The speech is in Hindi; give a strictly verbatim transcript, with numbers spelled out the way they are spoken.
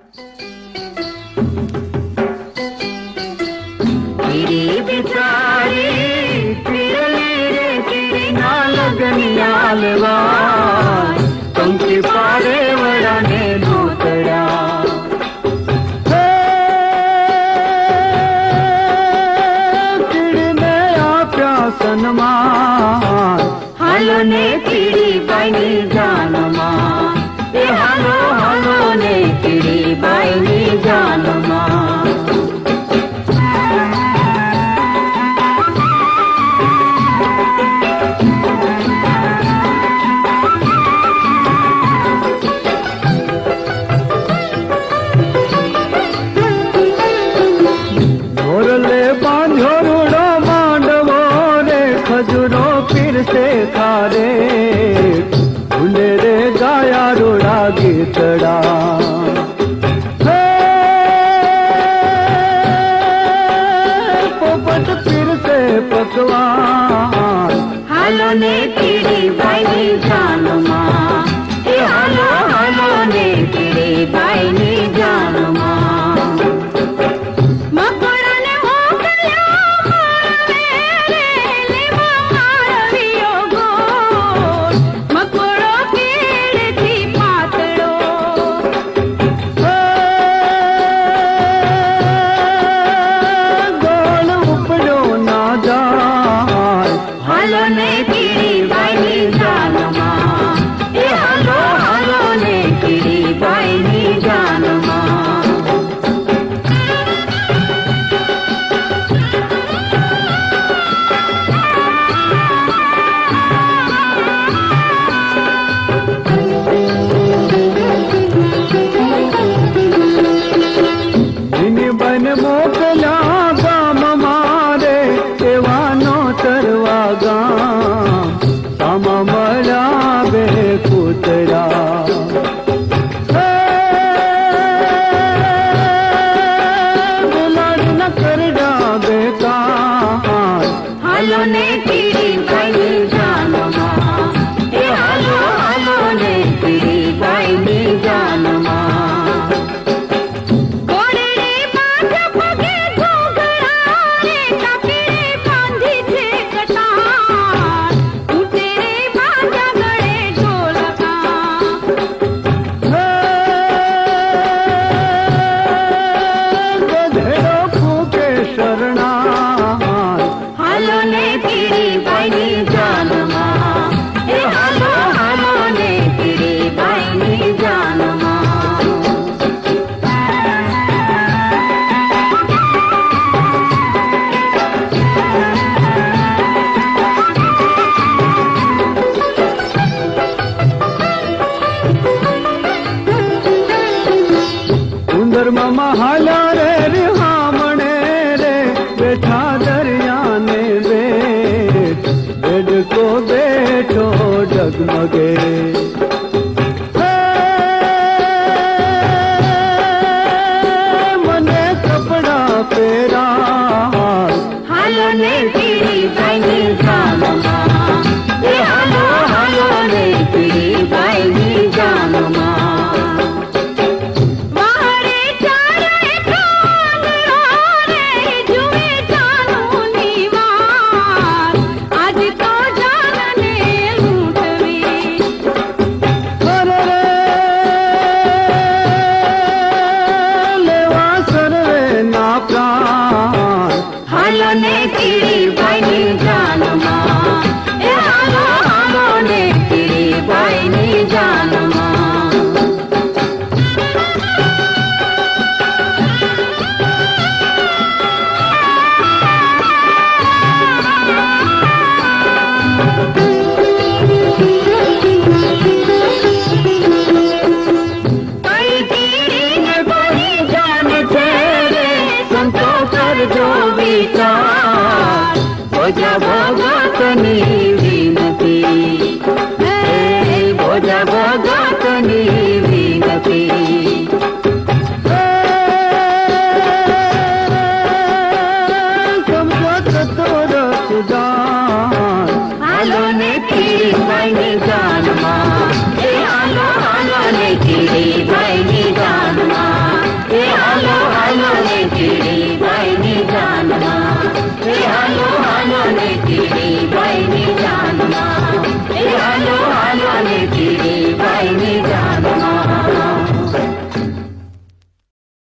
चिड़ी बिचारी चिड़ली रे चिड़ी ना लगनियालवा पंखी पारे वड़ा ने धोतड़ा चिड़ने आप्या सन्मान हालो ने चिड़ी बाईनी जानमा ए हालो हालो ने चिड़ी बाईनी जानमा से खारे भूले रे गाया रोड़ा गीतड़ा पोपट फिर से पकवान हालो ने चिड़ी बाईनी जानमा ए हालो हालो ने चिड़ी बाईनी जानमा डगमगे मने कपड़ा पेरा हालो ने चिड़ी बाईनी जानमा ए हालो हालो ने चिड़ी बाईनी जानमा जो विचार हो जा भगतनी